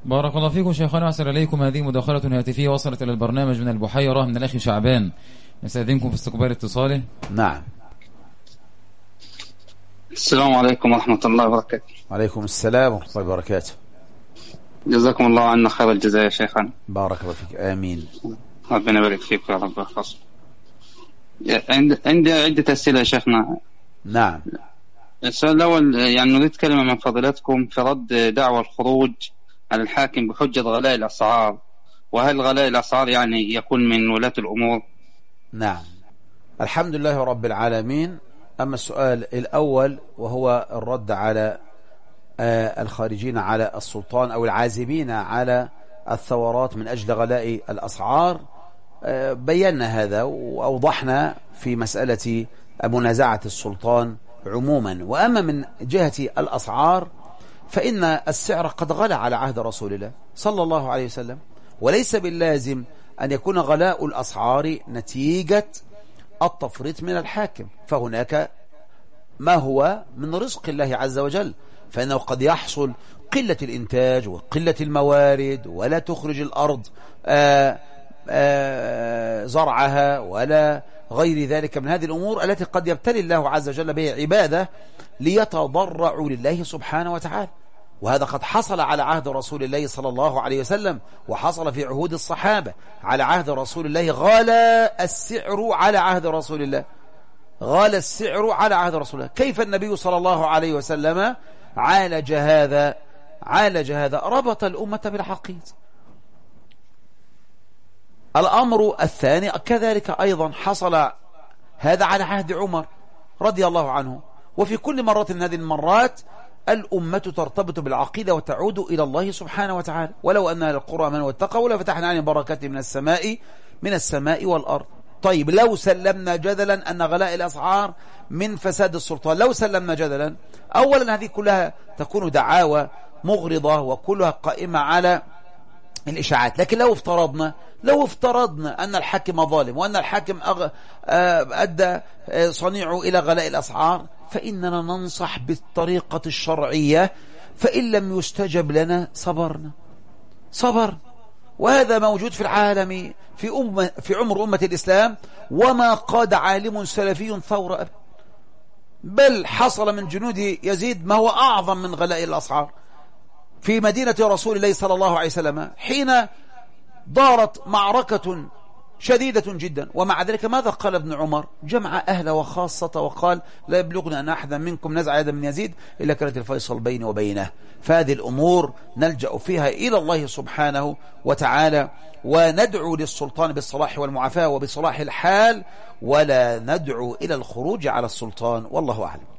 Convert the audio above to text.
بارك الله فيكم شيخنا، أحسن إليكم. هذه مداخلة هاتفية وصلت إلى البرنامج من البحيرة من الأخ شعبان، نستأذنكم في استقبال اتصاله. نعم. السلام عليكم ورحمة الله وبركاته. وعليكم السلام ورحمة الله وبركاته. جزاكم الله عنا خير الجزاء يا شيخنا. بارك الله فيك. آمين. ربنا يبارك فيك يا رب يحفظك. عندي عدة أسئلة يا شيخنا. نعم. السؤال الأول، يعني نريد كلمة من فضيلتكم في رد دعوى الخروج على الحاكم بحجة غلاء الأسعار، وهل غلاء الأسعار يعني يكون من ولاة الأمور؟ نعم. الحمد لله رب العالمين. أما السؤال الأول وهو الرد على الخارجين على السلطان أو العازمين على الثورات من أجل غلاء الأسعار، بينا هذا وأوضحنا في مسألة منازعة السلطان عموما. وأما من جهة الأسعار فإن السعر قد غلى على عهد رسول الله صلى الله عليه وسلم، وليس باللازم أن يكون غلاء الأسعار نتيجة التفريط من الحاكم، فهناك ما هو من رزق الله عز وجل، فإنه قد يحصل قلة الإنتاج وقلة الموارد، ولا تخرج الأرض زرعها ولا غير ذلك من هذه الأمور التي قد يبتلي الله عز وجل بها عباده ليتضرعوا لله سبحانه وتعالى. وهذا قد حصل على عهد رسول الله صلى الله عليه وسلم، وحصل في عهود الصحابة. على عهد رسول الله غالى السعر على عهد رسول الله، غالى السعر على عهد رسول الله. كيف النبي صلى الله عليه وسلم عالج هذا؟ ربط الأمة بالعقيد. الأمر الثاني كذلك أيضا حصل هذا على عهد عمر رضي الله عنه، وفي كل مرة من هذه المرات الأمة ترتبط بالعقيدة وتعود إلى الله سبحانه وتعالى. ولو أن أهل القرى آمنوا واتقوا لفتحنا عليهم بركات من السماء والأرض. طيب لو سلمنا جدلا أن غلاء الأسعار من فساد السلطان، لو سلمنا جدلا، أولا هذه كلها تكون دعاوى مغرضة وكلها قائمة على الإشاعات. لكن لو افترضنا أن الحاكم ظالم وأن الحاكم أدى صنيعه إلى غلاء الأسعار، فإننا ننصح بالطريقة الشرعية، فإن لم يستجب لنا صبر. وهذا موجود في العالم في عمر أمة الإسلام، وما قاد عالم سلفي ثورة بل حصل من جنود يزيد ما هو أعظم من غلاء الأسعار في مدينة رسول الله صلى الله عليه وسلم، حين دارت معركة شديدة جدا. ومع ذلك ماذا قال ابن عمر؟ جمع أهله وخاصة وقال: لا يبلغنا أن أحدا منكم نزع يدا من يزيد إلا كانت الفيصل بيني وبينه. فهذه الأمور نلجأ فيها إلى الله سبحانه وتعالى، وندعو للسلطان بالصلاح والمعافاة وبصلاح الحال، ولا ندعو إلى الخروج على السلطان، والله أعلم.